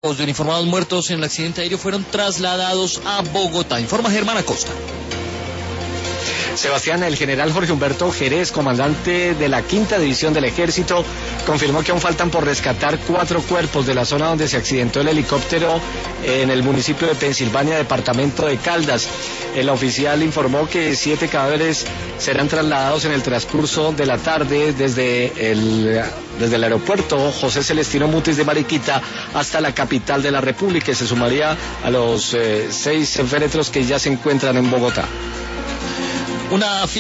Los de uniformados muertos en el accidente aéreo fueron trasladados a Bogotá. Informa Germán Acosta. Sebastián, el general Jorge Humberto Jerez, comandante de la 5ª División del Ejército, confirmó que aún faltan por rescatar 4 cuerpos de la zona donde se accidentó el helicóptero en el municipio de Pensilvania, departamento de Caldas. El oficial informó que 7 cadáveres serán trasladados en el transcurso de la tarde desde el aeropuerto José Celestino Mutis de Mariquita hasta la capital de la República, y se sumaría a los 6 féretros que ya se encuentran en Bogotá. Una